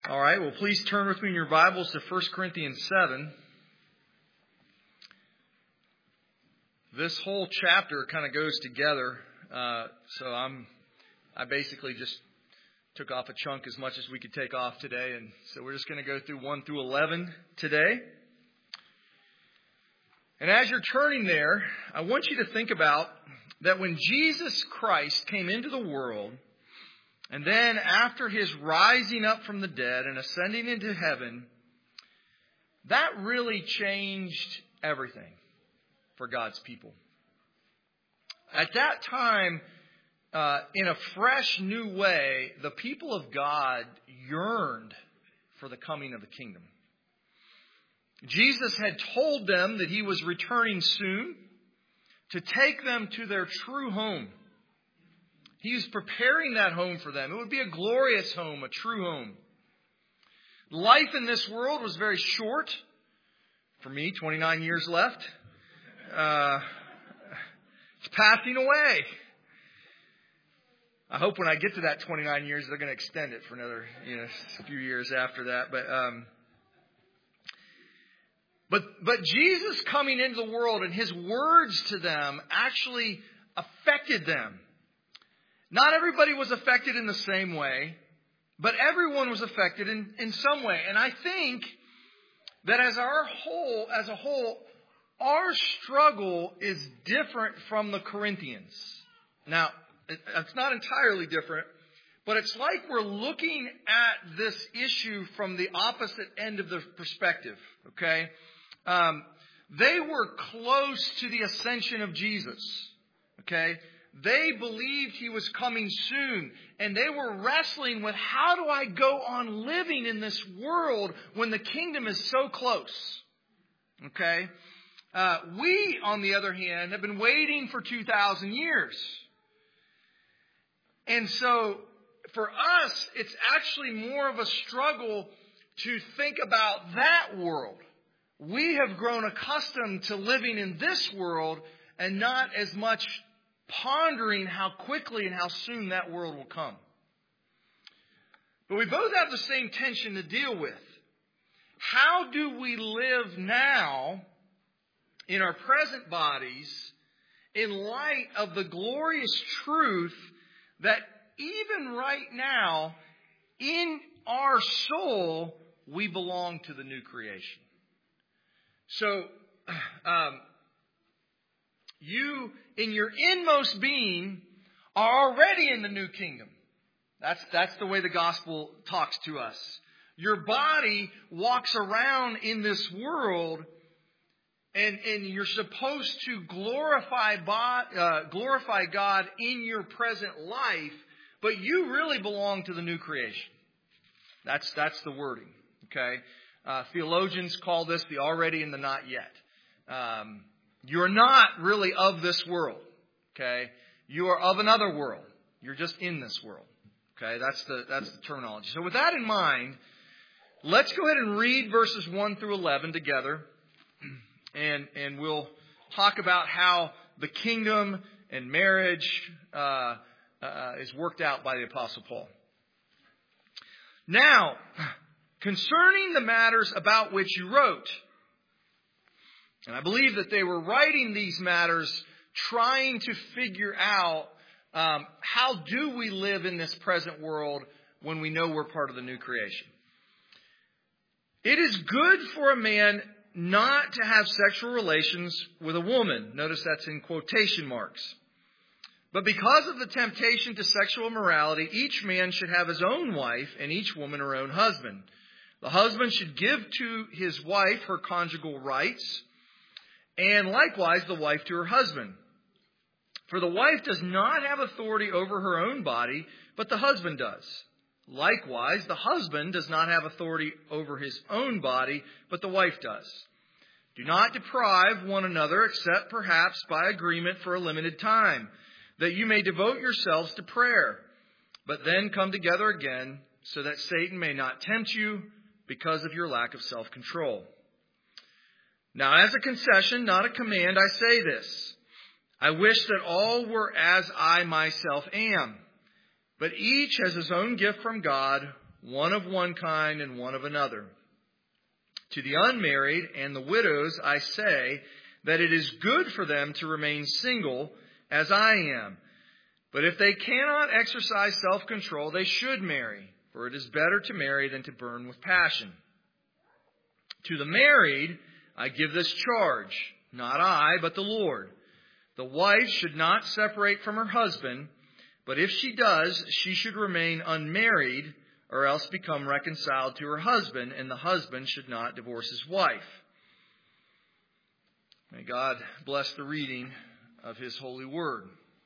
All right, well, please turn with me in your Bibles to 1 Corinthians 7. This whole chapter kind of goes together, so I basically just took off a chunk as much as we could take off today, and so we're just going to go through 1 through 11 today. And as you're turning there, I want you to think about that when Jesus Christ came into the world, and then after his rising up from the dead and ascending into heaven, that really changed everything for God's people. At that time, in a fresh new way, the people of God yearned for the coming of the kingdom. Jesus had told them that he was returning soon to take them to their true home. He was preparing that home for them. It would be a glorious home, a true home. Life in this world was very short. For me, 29 years left. It's passing away. I hope when I get to that 29 years, they're going to extend it for another few years after that. But Jesus coming into the world and his words to them actually affected them. Not everybody was affected in the same way, but everyone was affected in some way. And I think that as a whole, our struggle is different from the Corinthians. Now, it's not entirely different, but it's like we're looking at this issue from the opposite end of the perspective, okay? They were close to the ascension of Jesus, okay? They believed he was coming soon, and they were wrestling with how do I go on living in this world when the kingdom is so close? Okay? We, on the other hand, have been waiting for 2,000 years. And so, for us, it's actually more of a struggle to think about that world. We have grown accustomed to living in this world and not as much pondering how quickly and how soon that world will come. But we both have the same tension to deal with. How do we live now in our present bodies in light of the glorious truth that even right now in our soul we belong to the new creation? So, you, in your inmost being, are already in the new kingdom. That's the way the gospel talks to us. Your body walks around in this world, and you're supposed to glorify God in your present life, but you really belong to the new creation. That's the wording. Okay, theologians call this the already and the not yet. You're not really of this world, okay? You are of another world. You're just in this world, okay? That's the terminology. So with that in mind, let's go ahead and read verses 1 through 11 together, and we'll talk about how the kingdom and marriage is worked out by the Apostle Paul. Now, concerning the matters about which you wrote. And I believe that they were writing these matters trying to figure out how do we live in this present world when we know we're part of the new creation. It is good for a man not to have sexual relations with a woman. Notice that's in quotation marks. But because of the temptation to sexual immorality, each man should have his own wife and each woman her own husband. The husband should give to his wife her conjugal rights, and likewise the wife to her husband. For the wife does not have authority over her own body, but the husband does. Likewise, the husband does not have authority over his own body, but the wife does. Do not deprive one another, except perhaps by agreement for a limited time, that you may devote yourselves to prayer. But then come together again, so that Satan may not tempt you because of your lack of self-control. Now, as a concession, not a command, I say this. I wish that all were as I myself am. But each has his own gift from God, one of one kind and one of another. To the unmarried and the widows I say that it is good for them to remain single, as I am. But if they cannot exercise self-control, they should marry, for it is better to marry than to burn with passion. To the married I give this charge, not I, but the Lord. The wife should not separate from her husband, but if she does, she should remain unmarried, or else become reconciled to her husband, and the husband should not divorce his wife. May God bless the reading of His holy word.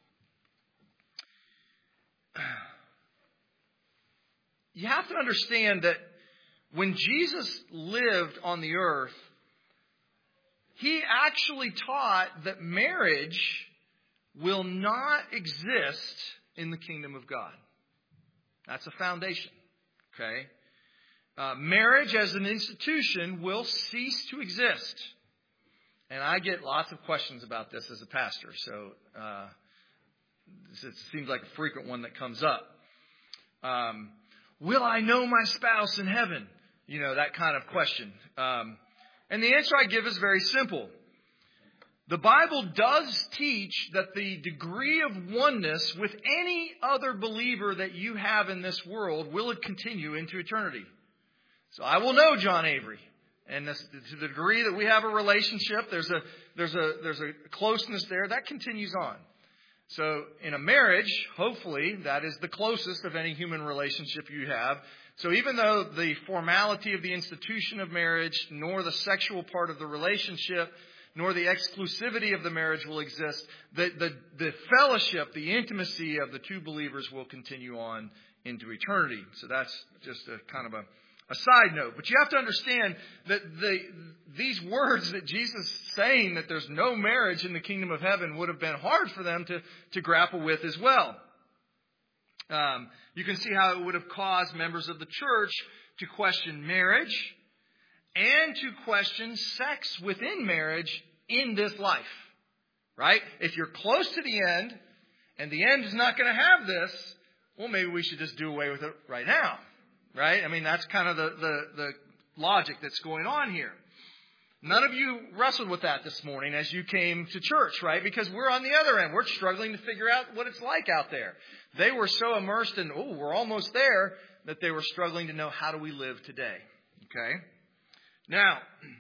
You have to understand that when Jesus lived on the earth, He actually taught that marriage will not exist in the kingdom of God. That's a foundation. Okay? Marriage as an institution will cease to exist. And I get lots of questions about this as a pastor. So it seems like a frequent one that comes up. Will I know my spouse in heaven? You know, that kind of question. And the answer I give is very simple. The Bible does teach that the degree of oneness with any other believer that you have in this world will continue into eternity. So I will know John Avery. And to the degree that we have a relationship, there's a closeness there, that continues on. So in a marriage, hopefully, that is the closest of any human relationship you have. So even though the formality of the institution of marriage, nor the sexual part of the relationship, nor the exclusivity of the marriage will exist, the fellowship, the intimacy of the two believers will continue on into eternity. So that's just a kind of a side note. But you have to understand that these words that Jesus is saying that there's no marriage in the kingdom of heaven would have been hard for them to grapple with as well. You can see how it would have caused members of the church to question marriage and to question sex within marriage in this life. Right? If you're close to the end and the end is not going to have this, well, maybe we should just do away with it right now. Right? I mean, that's kind of the logic that's going on here. None of you wrestled with that this morning as you came to church, right? Because we're on the other end. We're struggling to figure out what it's like out there. They were so immersed in, we're almost there, that they were struggling to know, how do we live today? Okay? Now,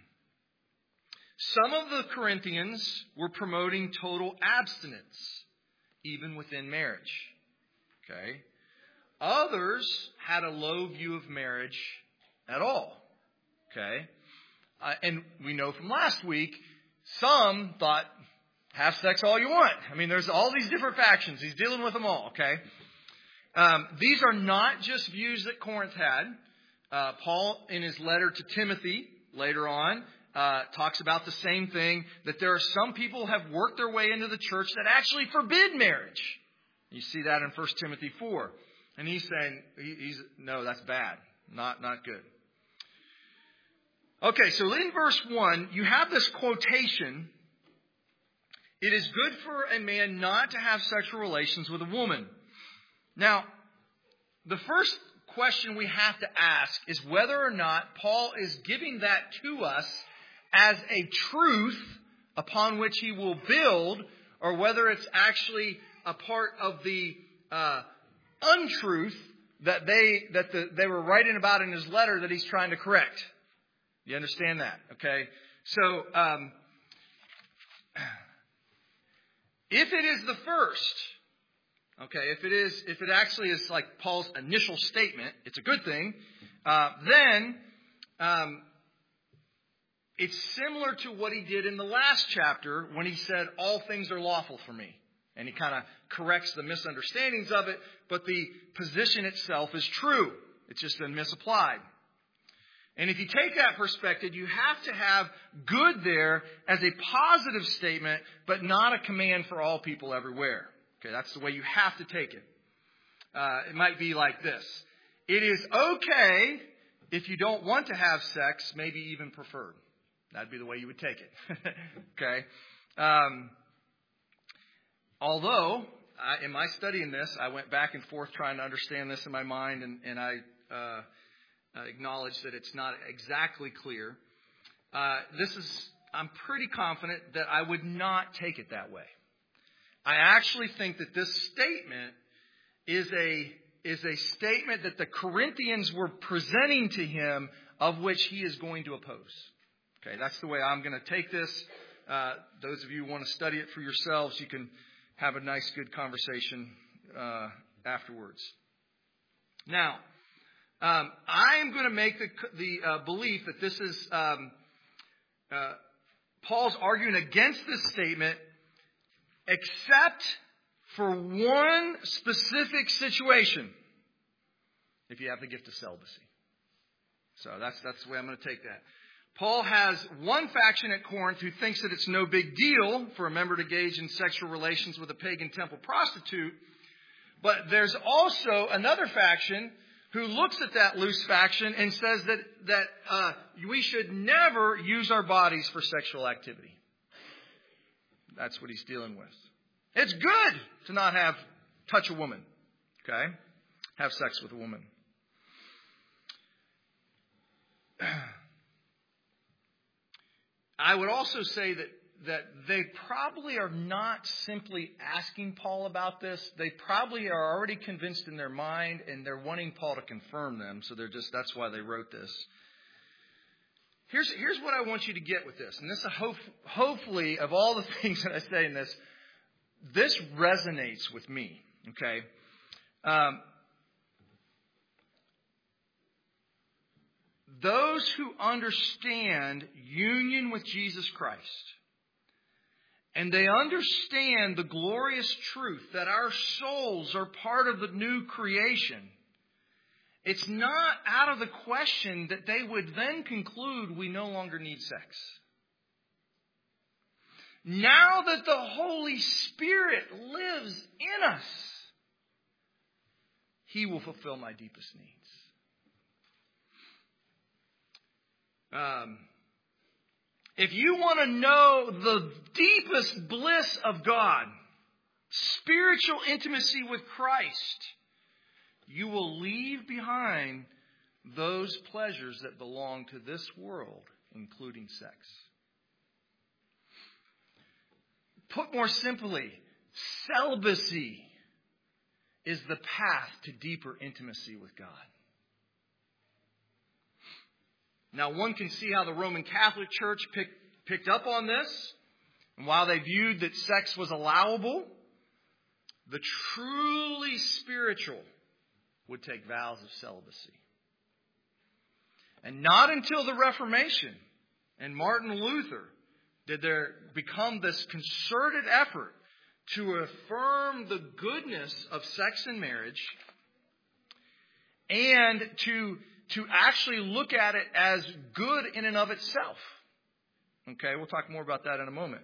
some of the Corinthians were promoting total abstinence, even within marriage. Okay? Others had a low view of marriage at all. Okay? And we know from last week, some thought, have sex all you want. I mean, there's all these different factions. He's dealing with them all, okay? These are not just views that Corinth had. Paul, in his letter to Timothy, later on, talks about the same thing, that there are some people who have worked their way into the church that actually forbid marriage. You see that in 1 Timothy 4. And he's saying, no, that's bad. Not good. Okay, so in verse 1, you have this quotation. It is good for a man not to have sexual relations with a woman. Now, the first question we have to ask is whether or not Paul is giving that to us as a truth upon which he will build, or whether it's actually a part of the untruth that they were writing about in his letter that he's trying to correct. You understand that? Okay. So, if it is the first, okay, if it actually is like Paul's initial statement, it's a good thing, then it's similar to what he did in the last chapter when he said, all things are lawful for me. And he kind of corrects the misunderstandings of it, but the position itself is true. It's just been misapplied. And if you take that perspective, you have to have good there as a positive statement, but not a command for all people everywhere. Okay, that's the way you have to take it. It might be like this. It is okay if you don't want to have sex, maybe even preferred. That'd be the way you would take it. Okay. Although, in my studying this, I went back and forth trying to understand this in my mind, and I acknowledge that it's not exactly clear. I'm pretty confident that I would not take it that way. I actually think that this statement is a statement that the Corinthians were presenting to him, of which he is going to oppose. Okay, that's the way I'm going to take this. Those of you who want to study it for yourselves, you can have a nice, good conversation afterwards. Now, I am going to make the belief that this is Paul's arguing against this statement, except for one specific situation, if you have the gift of celibacy. So that's the way I'm going to take that. Paul has one faction at Corinth who thinks that it's no big deal for a member to engage in sexual relations with a pagan temple prostitute. But there's also another faction who looks at that loose faction and says that we should never use our bodies for sexual activity. That's what he's dealing with. It's good to not touch a woman. Okay? Have sex with a woman. I would also say that they probably are not simply asking Paul about this. They probably are already convinced in their mind, and they're wanting Paul to confirm them. So that's why they wrote this. Here's what I want you to get with this. And this hopefully, of all the things that I say in this resonates with me. Okay? Those who understand union with Jesus Christ, and they understand the glorious truth that our souls are part of the new creation, it's not out of the question that they would then conclude we no longer need sex. Now that the Holy Spirit lives in us, He will fulfill my deepest needs. If you want to know the deepest bliss of God, spiritual intimacy with Christ, you will leave behind those pleasures that belong to this world, including sex. Put more simply, celibacy is the path to deeper intimacy with God. Now, one can see how the Roman Catholic Church picked up on this. And while they viewed that sex was allowable, the truly spiritual would take vows of celibacy. And not until the Reformation and Martin Luther did there become this concerted effort to affirm the goodness of sex and marriage and to actually look at it as good in and of itself. Okay, we'll talk more about that in a moment.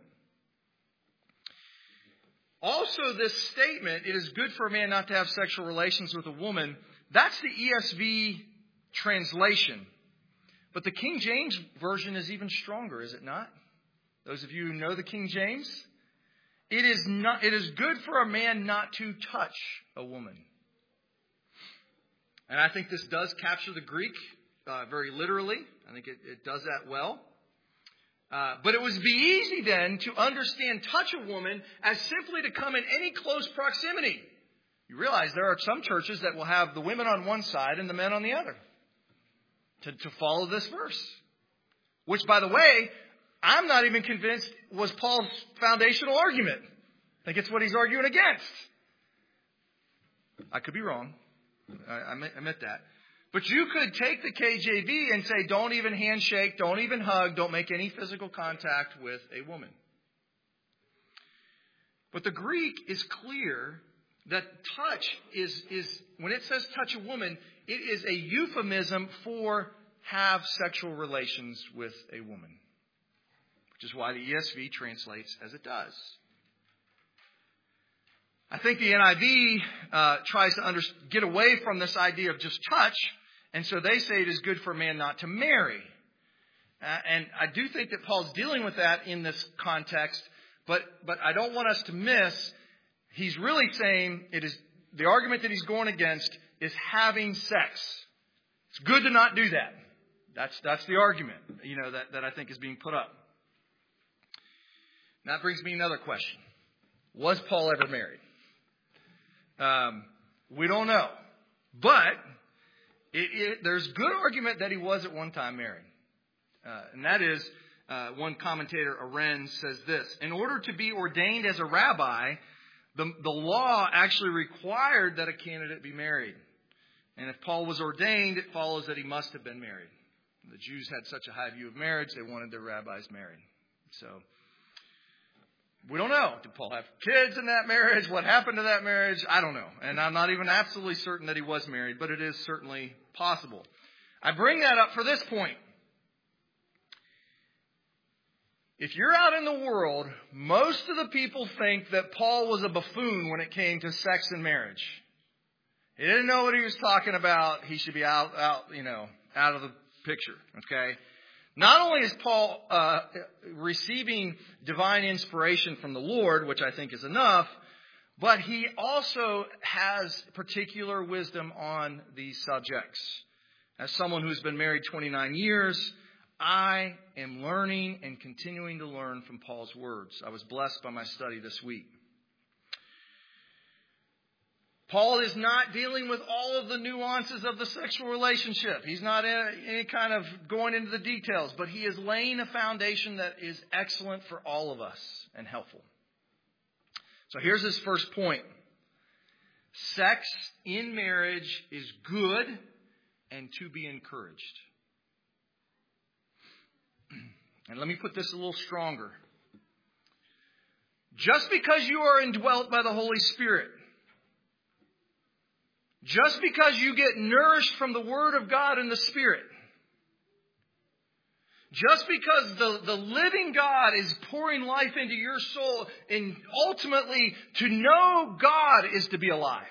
Also, this statement, it is good for a man not to have sexual relations with a woman, that's the ESV translation. But the King James Version is even stronger, is it not? Those of you who know the King James, it is good for a man not to touch a woman. And I think this does capture the Greek very literally. I think it does that well. But it would be easy then to understand touch a woman as simply to come in any close proximity. You realize there are some churches that will have the women on one side and the men on the other to follow this verse. Which, by the way, I'm not even convinced was Paul's foundational argument. I think it's what he's arguing against. I could be wrong. I admit that. But you could take the KJV and say, don't even handshake, don't even hug, don't make any physical contact with a woman. But the Greek is clear that touch is when it says touch a woman, it is a euphemism for have sexual relations with a woman. Which is why the ESV translates as it does. I think the NIV tries to get away from this idea of just touch, and so they say it is good for a man not to marry. And I do think that Paul's dealing with that in this context, but I don't want us to miss, he's really saying it is the argument that he's going against is having sex. It's good to not do that. That's the argument, that I think is being put up. That brings me another question. Was Paul ever married? We don't know. But there's good argument that he was at one time married. And that is, one commentator, Arend, says this: in order to be ordained as a rabbi, the law actually required that a candidate be married. And if Paul was ordained, it follows that he must have been married. The Jews had such a high view of marriage, they wanted their rabbis married. So, we don't know. Did Paul have kids in that marriage? What happened to that marriage? I don't know. And I'm not even absolutely certain that he was married, but it is certainly possible. I bring that up for this point. If you're out in the world, most of the people think that Paul was a buffoon when it came to sex and marriage. He didn't know what he was talking about. He should be out of the picture. Okay. Not only is Paul receiving divine inspiration from the Lord, which I think is enough, but he also has particular wisdom on these subjects. As someone who's been married 29 years, I am learning and continuing to learn from Paul's words. I was blessed by my study this week. Paul is not dealing with all of the nuances of the sexual relationship. He's not any kind of going into the details, but he is laying a foundation that is excellent for all of us and helpful. So here's his first point. Sex in marriage is good and to be encouraged. And let me put this a little stronger. Just because you are indwelt by the Holy Spirit, just because you get nourished from the Word of God and the Spirit, just because the living God is pouring life into your soul, and ultimately to know God is to be alive,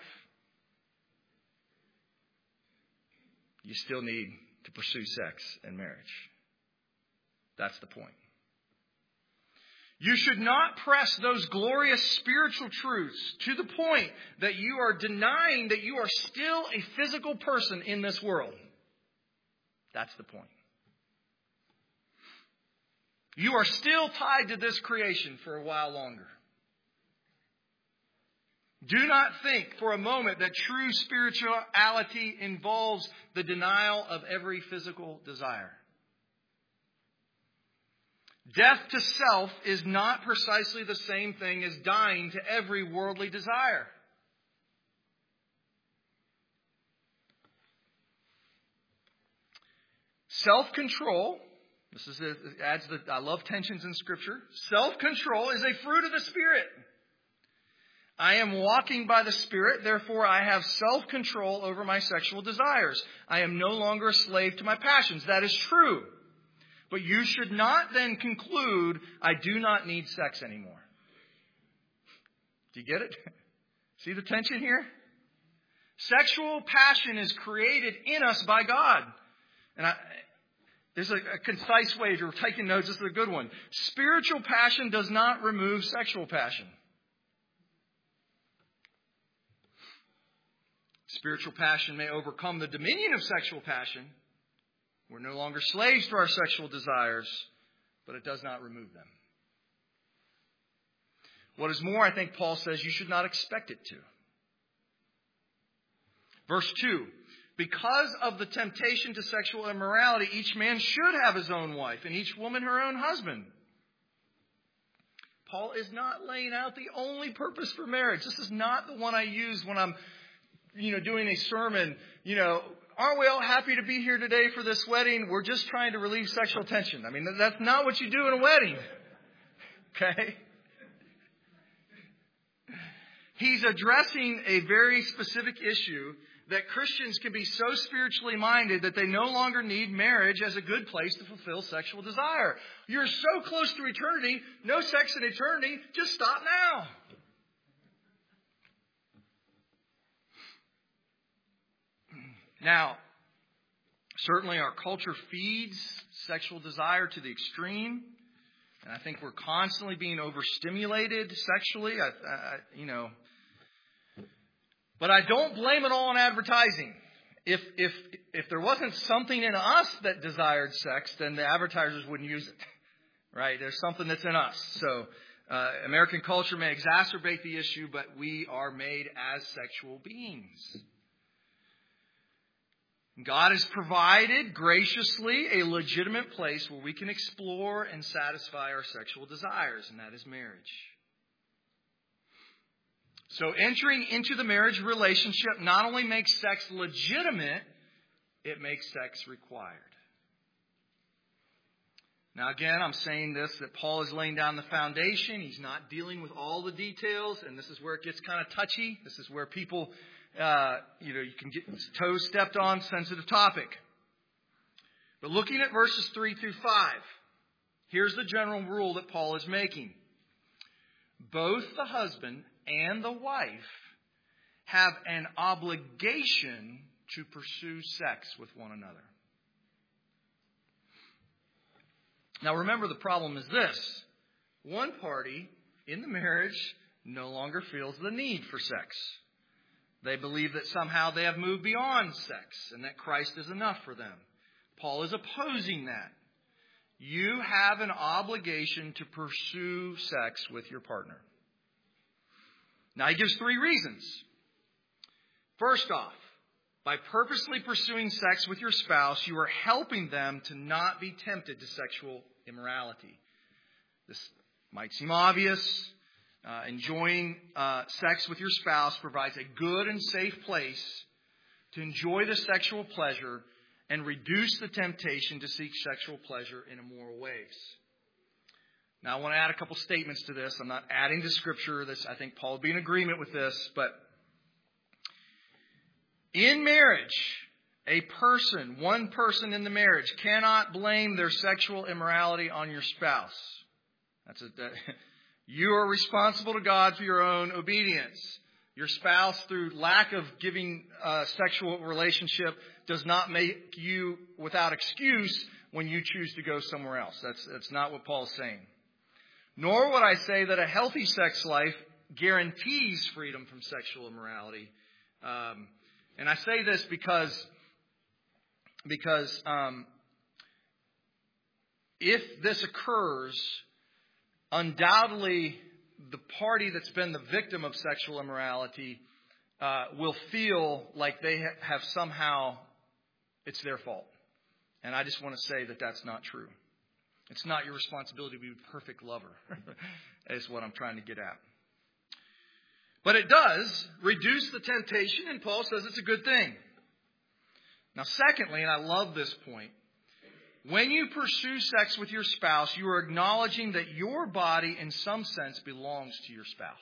you still need to pursue sex and marriage. That's the point. You should not press those glorious spiritual truths to the point that you are denying that you are still a physical person in this world. That's the point. You are still tied to this creation for a while longer. Do not think for a moment that true spirituality involves the denial of every physical desire. Death to self is not precisely the same thing as dying to every worldly desire. Self-control, I love tensions in Scripture. Self-control is a fruit of the Spirit. I am walking by the Spirit, therefore I have self-control over my sexual desires. I am no longer a slave to my passions. That is true. But you should not then conclude, I do not need sex anymore. Do you get it? See the tension here? Sexual passion is created in us by God. And there's a concise way. If you're taking notes, this is a good one. Spiritual passion does not remove sexual passion. Spiritual passion may overcome the dominion of sexual passion. We're no longer slaves to our sexual desires, but it does not remove them. What is more, I think Paul says you should not expect it to. Verse 2, because of the temptation to sexual immorality, each man should have his own wife and each woman her own husband. Paul is not laying out the only purpose for marriage. This is not the one I use when I'm, doing a sermon, aren't we all happy to be here today for this wedding? We're just trying to relieve sexual tension. I mean, that's not what you do in a wedding. Okay? He's addressing a very specific issue that Christians can be so spiritually minded that they no longer need marriage as a good place to fulfill sexual desire. You're so close to eternity, no sex in eternity, just stop now. Now, certainly our culture feeds sexual desire to the extreme. And I think we're constantly being overstimulated sexually. But I don't blame it all on advertising. if there wasn't something in us that desired sex, then the advertisers wouldn't use it, right? There's something that's in us. So American culture may exacerbate the issue, but we are made as sexual beings. God has provided graciously a legitimate place where we can explore and satisfy our sexual desires, and that is marriage. So entering into the marriage relationship not only makes sex legitimate, it makes sex required. Now again, I'm saying this, that Paul is laying down the foundation. He's not dealing with all the details, and this is where it gets kind of touchy. This is where people, you can get toes stepped on, sensitive topic. But looking at verses 3 through 5, here's the general rule that Paul is making. Both the husband and the wife have an obligation to pursue sex with one another. Now remember, the problem is this. One party in the marriage no longer feels the need for sex. They believe that somehow they have moved beyond sex and that Christ is enough for them. Paul is opposing that. You have an obligation to pursue sex with your partner. Now he gives 3 reasons. First off, by purposely pursuing sex with your spouse, you are helping them to not be tempted to sexual immorality. This might seem obvious. Enjoying sex with your spouse provides a good and safe place to enjoy the sexual pleasure and reduce the temptation to seek sexual pleasure in immoral ways. Now, I want to add a couple statements to this. I'm not adding to Scripture. I think Paul would be in agreement with this. But in marriage, one person in the marriage cannot blame their sexual immorality on your spouse. You are responsible to God for your own obedience. Your spouse, through lack of giving a sexual relationship, does not make you without excuse when you choose to go somewhere else. That's not what Paul's saying. Nor would I say that a healthy sex life guarantees freedom from sexual immorality. And I say this because if this occurs, undoubtedly the party that's been the victim of sexual immorality will feel like they have somehow, it's their fault. And I just want to say that that's not true. It's not your responsibility to be a perfect lover, is what I'm trying to get at. But it does reduce the temptation, and Paul says it's a good thing. Now, secondly, and I love this point, when you pursue sex with your spouse, you are acknowledging that your body, in some sense, belongs to your spouse.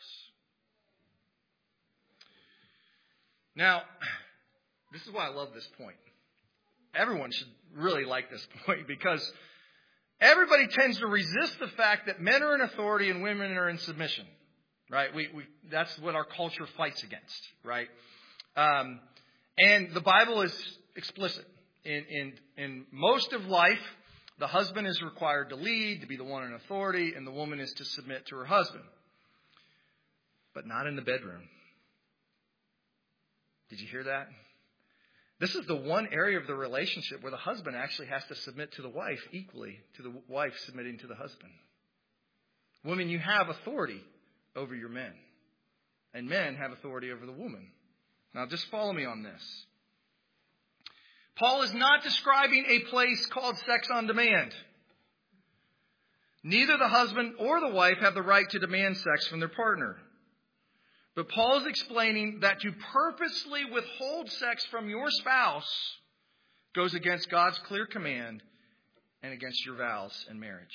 Now, this is why I love this point. Everyone should really like this point, because everybody tends to resist the fact that men are in authority and women are in submission, right? That's what our culture fights against, right? And the Bible is explicit. In most of life, the husband is required to lead, to be the one in authority, and the woman is to submit to her husband. But not in the bedroom. Did you hear that? This is the one area of the relationship where the husband actually has to submit to the wife equally to the wife submitting to the husband. Women, you have authority over your men. And men have authority over the woman. Now, just follow me on this. Paul is not describing a place called sex on demand. Neither the husband or the wife have the right to demand sex from their partner. But Paul is explaining that to purposely withhold sex from your spouse goes against God's clear command and against your vows in marriage.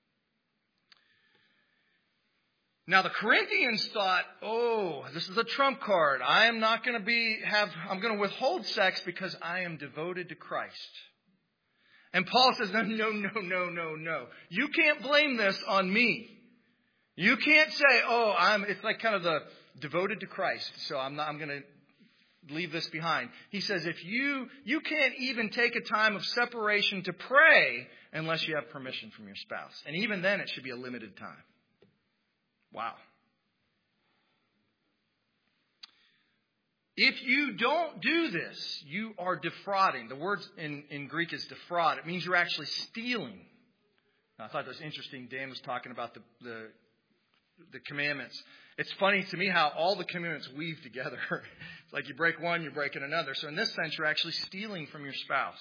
Now the Corinthians thought, this is a trump card. I'm going to withhold sex because I am devoted to Christ. And Paul says, no. You can't blame this on me. You can't say, it's like kind of the devoted to Christ, so I'm going to leave this behind. He says, if you can't even take a time of separation to pray unless you have permission from your spouse. And even then, it should be a limited time. Wow. If you don't do this, you are defrauding. The word in Greek is defraud. It means you're actually stealing. Now, I thought that was interesting. Dan was talking about the commandments. It's funny to me how all the commandments weave together. It's like you break one, you're breaking another. So in this sense, you're actually stealing from your spouse.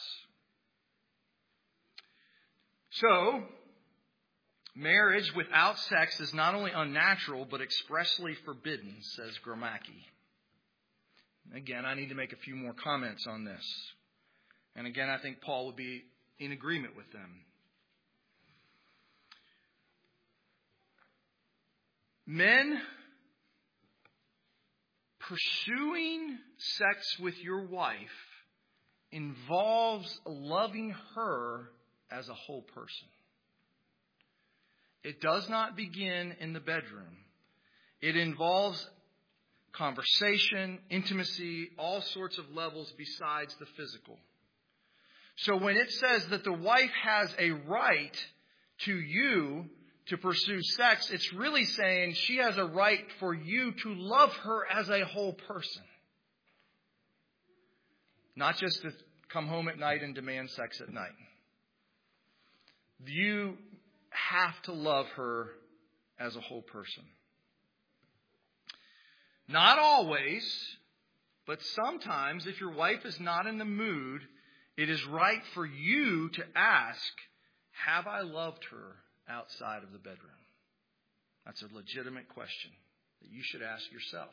So, marriage without sex is not only unnatural, but expressly forbidden, says Gromacki. Again, I need to make a few more comments on this. And again, I think Paul would be in agreement with them. Men, pursuing sex with your wife involves loving her as a whole person. It does not begin in the bedroom. It involves conversation, intimacy, all sorts of levels besides the physical. So when it says that the wife has a right to you to pursue sex, it's really saying she has a right for you to love her as a whole person. Not just to come home at night and demand sex at night. You have to love her as a whole person. Not always, but sometimes if your wife is not in the mood, it is right for you to ask, have I loved her outside of the bedroom? That's a legitimate question that you should ask yourself.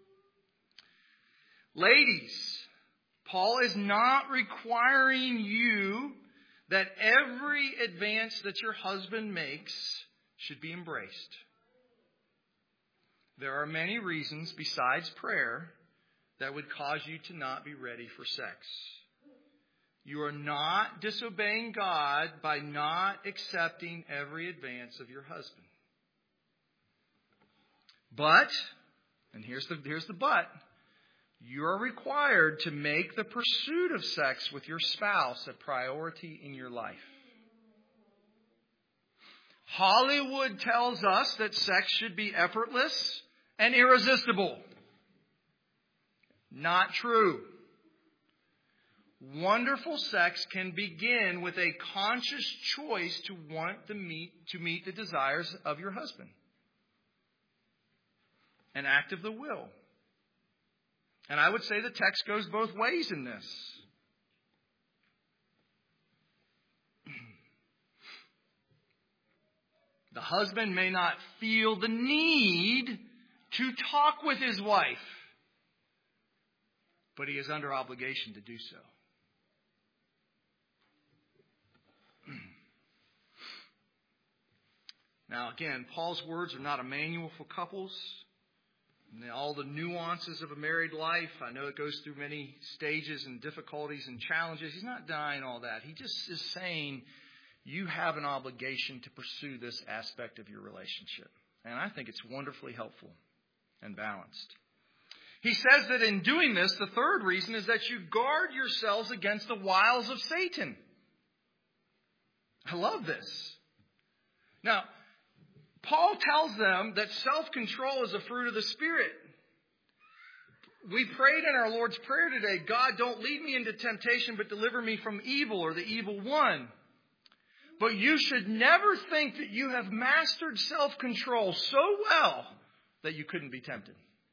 Ladies, Paul is not requiring you that every advance that your husband makes should be embraced. There are many reasons besides prayer that would cause you to not be ready for sex. You are not disobeying God by not accepting every advance of your husband. But, and here's the but, you are required to make the pursuit of sex with your spouse a priority in your life. Hollywood tells us that sex should be effortless and irresistible. Not true. Wonderful sex can begin with a conscious choice to want to meet the desires of your husband. An act of the will. And I would say the text goes both ways in this. The husband may not feel the need to talk with his wife, but he is under obligation to do so. Now, again, Paul's words are not a manual for couples. All the nuances of a married life, I know it goes through many stages and difficulties and challenges. He's not denying all that. He just is saying you have an obligation to pursue this aspect of your relationship. And I think it's wonderfully helpful and balanced. He says that in doing this, the third reason is that you guard yourselves against the wiles of Satan. I love this. Now, Paul tells them that self-control is a fruit of the Spirit. We prayed in our Lord's Prayer today, God, don't lead me into temptation, but deliver me from evil or the evil one. But you should never think that you have mastered self-control so well that you couldn't be tempted.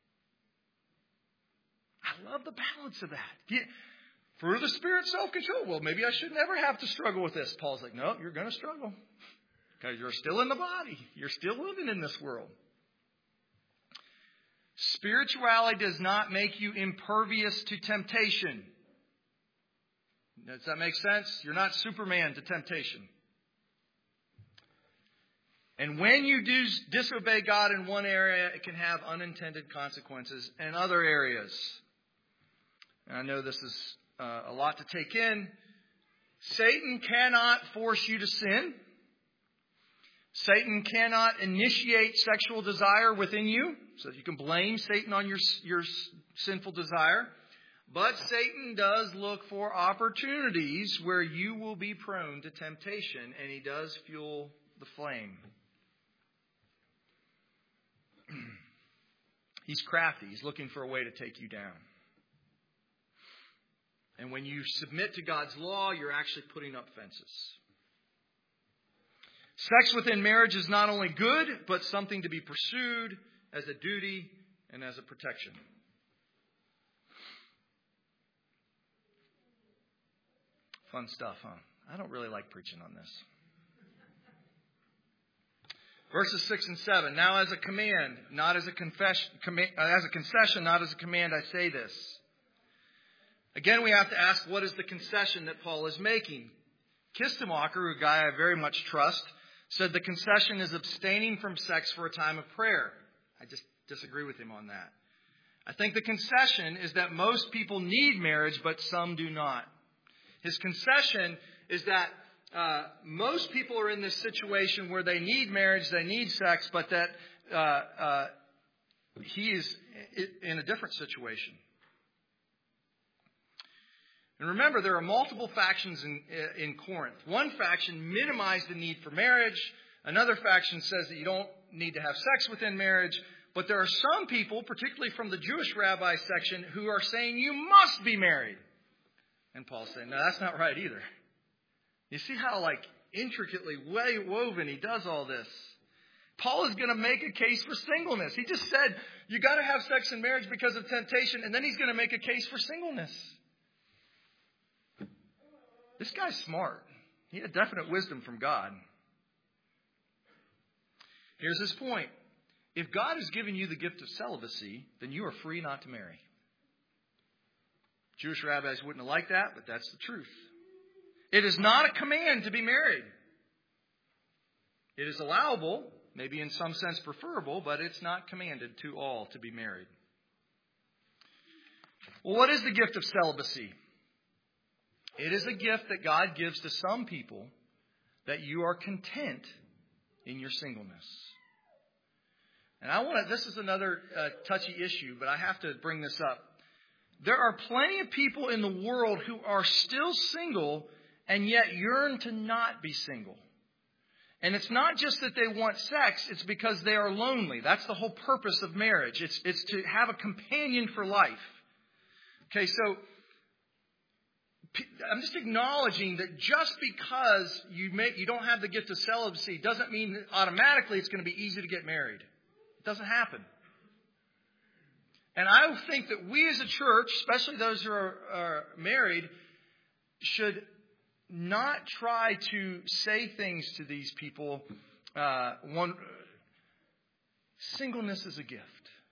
I love the balance of that. Fruit of the Spirit, self-control. Well, maybe I should never have to struggle with this. Paul's like, no, you're going to struggle. Because you're still in the body. You're still living in this world. Spirituality does not make you impervious to temptation. Does that make sense? You're not Superman to temptation. And when you do disobey God in one area, it can have unintended consequences in other areas. And I know this is a lot to take in. Satan cannot force you to sin. Satan cannot initiate sexual desire within you, so that you can blame Satan on your sinful desire. But Satan does look for opportunities where you will be prone to temptation, and he does fuel the flame. He's crafty. He's looking for a way to take you down. And when you submit to God's law, you're actually putting up fences. Sex within marriage is not only good, but something to be pursued as a duty and as a protection. Fun stuff, huh? I don't really like preaching on this. Verses 6 and 7. Now as a command, not as a concession, not as a command, I say this. Again, we have to ask, what is the concession that Paul is making? Kistemacher, a guy I very much trust, said the concession is abstaining from sex for a time of prayer. I just disagree with him on that. I think the concession is that most people need marriage, but some do not. His concession is that most people are in this situation where they need marriage, they need sex, but that he is in a different situation. And remember, there are multiple factions in Corinth. One faction minimized the need for marriage. Another faction says that you don't need to have sex within marriage. But there are some people, particularly from the Jewish rabbi section, who are saying you must be married. And Paul's saying, no, that's not right either. You see how intricately woven he does all this. Paul is going to make a case for singleness. He just said you got to have sex in marriage because of temptation, and then he's going to make a case for singleness. This guy's smart. He had definite wisdom from God. Here's his point. If God has given you the gift of celibacy, then you are free not to marry. Jewish rabbis wouldn't have liked that, but that's the truth. It is not a command to be married. It is allowable, maybe in some sense preferable, but it's not commanded to all to be married. Well, what is the gift of celibacy? It is a gift that God gives to some people that you are content in your singleness. And this is another touchy issue, but I have to bring this up. There are plenty of people in the world who are still single and yet yearn to not be single. And it's not just that they want sex, it's because they are lonely. That's the whole purpose of marriage. It's to have a companion for life. Okay, so I'm just acknowledging that just because you don't have the gift of celibacy doesn't mean that automatically it's going to be easy to get married. It doesn't happen. And I think that we as a church, especially those who are married, should not try to say things to these people. Singleness is a gift.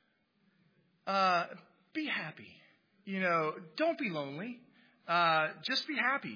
Be happy. Don't be lonely. Just be happy.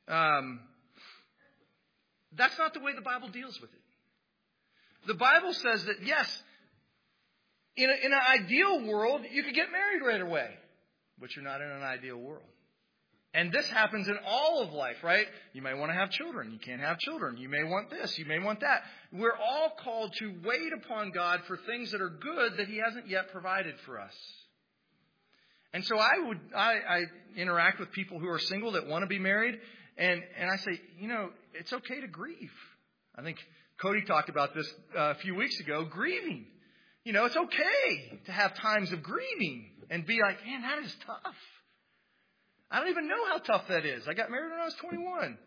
That's not the way the Bible deals with it. The Bible says that, yes, in an ideal world, you could get married right away. But you're not in an ideal world. And this happens in all of life, right? You may want to have children. You can't have children. You may want this. You may want that. We're all called to wait upon God for things that are good that He hasn't yet provided for us. And so I interact with people who are single that want to be married. And I say, it's okay to grieve. I think Cody talked about this a few weeks ago, grieving. It's okay to have times of grieving and be like, man, that is tough. I don't even know how tough that is. I got married when I was 21.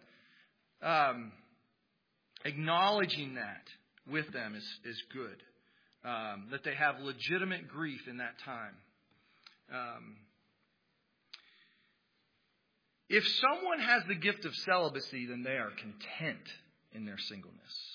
Acknowledging that with them is good. That they have legitimate grief in that time. If someone has the gift of celibacy, then they are content in their singleness.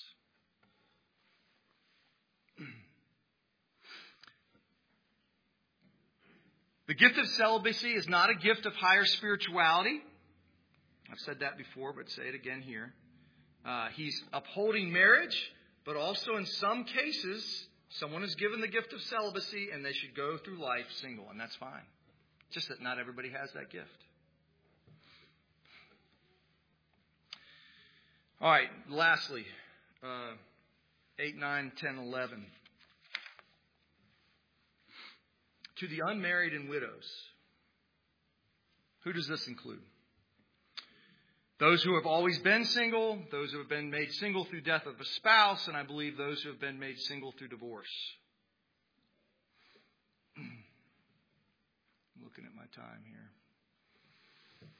The gift of celibacy is not a gift of higher spirituality. I've said that before, but say it again here. He's upholding marriage, but also in some cases, someone is given the gift of celibacy and they should go through life single, and that's fine. Just that not everybody has that gift. All right, lastly, 8, 9, 10, 11. To the unmarried and widows. Who does this include? Those who have always been single, those who have been made single through death of a spouse, and I believe those who have been made single through divorce. I'm looking at my time here.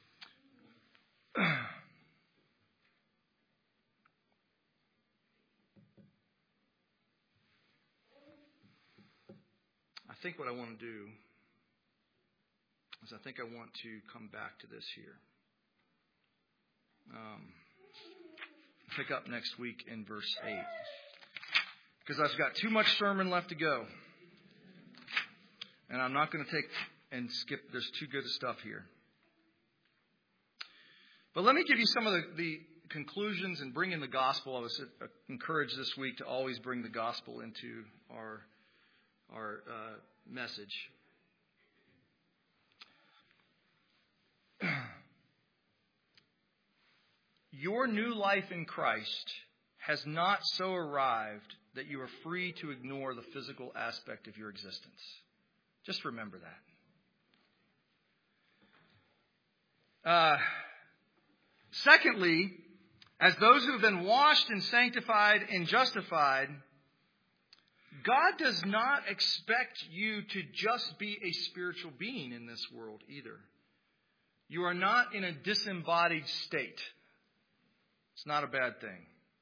I think what I want to do is I want to come back to this here. Pick up next week in verse 8. Because I've got too much sermon left to go. And I'm not going to take and skip. There's too good of stuff here. But let me give you some of the conclusions and bring in the gospel. I was encouraged this week to always bring the gospel into our message. Your new life in Christ has not so arrived that you are free to ignore the physical aspect of your existence. Just remember that. Secondly, as those who have been washed and sanctified and justified, God does not expect you to just be a spiritual being in this world either. You are not in a disembodied state. It's not a bad thing.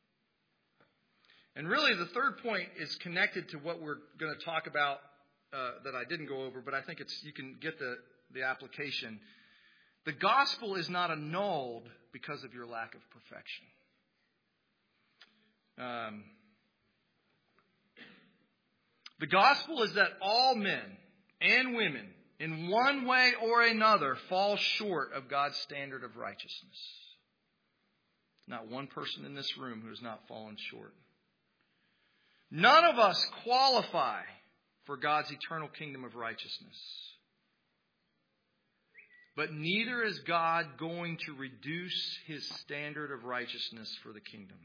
And really, the third point is connected to what we're going to talk about that I didn't go over, but I think you can get the application. The gospel is not annulled because of your lack of perfection. The gospel is that all men and women, in one way or another, fall short of God's standard of righteousness. Not one person in this room who has not fallen short. None of us qualify for God's eternal kingdom of righteousness. But neither is God going to reduce His standard of righteousness for the kingdom.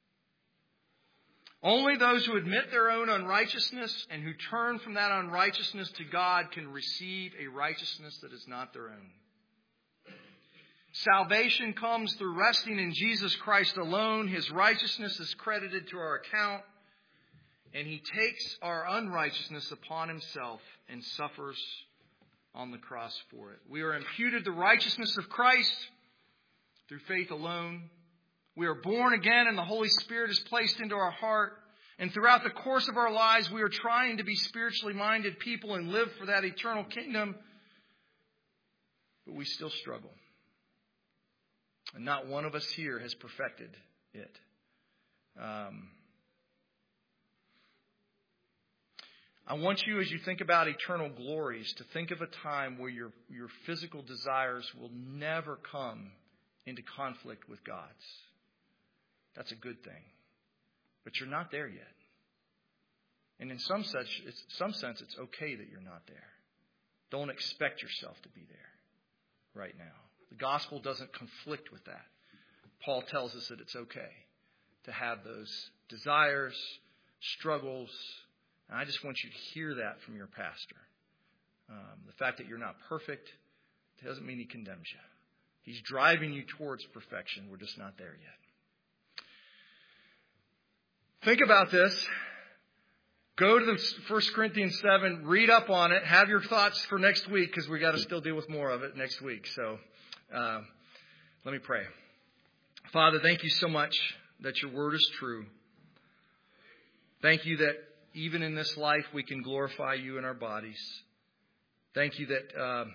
Only those who admit their own unrighteousness and who turn from that unrighteousness to God can receive a righteousness that is not their own. Salvation comes through resting in Jesus Christ alone. His righteousness is credited to our account, and He takes our unrighteousness upon Himself and suffers on the cross for it. We are imputed the righteousness of Christ through faith alone. We are born again, and the Holy Spirit is placed into our heart. And throughout the course of our lives, we are trying to be spiritually minded people and live for that eternal kingdom. But we still struggle. And not one of us here has perfected it. I want you, as you think about eternal glories, to think of a time where your physical desires will never come into conflict with God's. That's a good thing. But you're not there yet. And in some sense, it's okay that you're not there. Don't expect yourself to be there right now. The gospel doesn't conflict with that. Paul tells us that it's okay to have those desires, struggles. And I just want you to hear that from your pastor. The fact that you're not perfect doesn't mean he condemns you. He's driving you towards perfection. We're just not there yet. Think about this. Go to the 1 Corinthians 7. Read up on it. Have your thoughts for next week, because we got to still deal with more of it next week. So let me pray. Father, thank you so much that your word is true. Thank you that even in this life we can glorify you in our bodies. Thank you that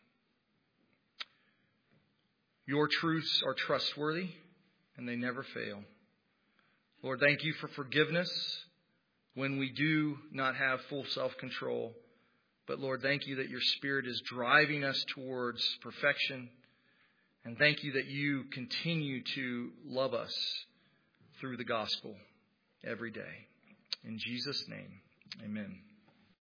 your truths are trustworthy and they never fail. Lord, thank you for forgiveness when we do not have full self-control. But Lord, thank you that your Spirit is driving us towards perfection. And thank you that you continue to love us through the gospel every day. In Jesus' name, amen.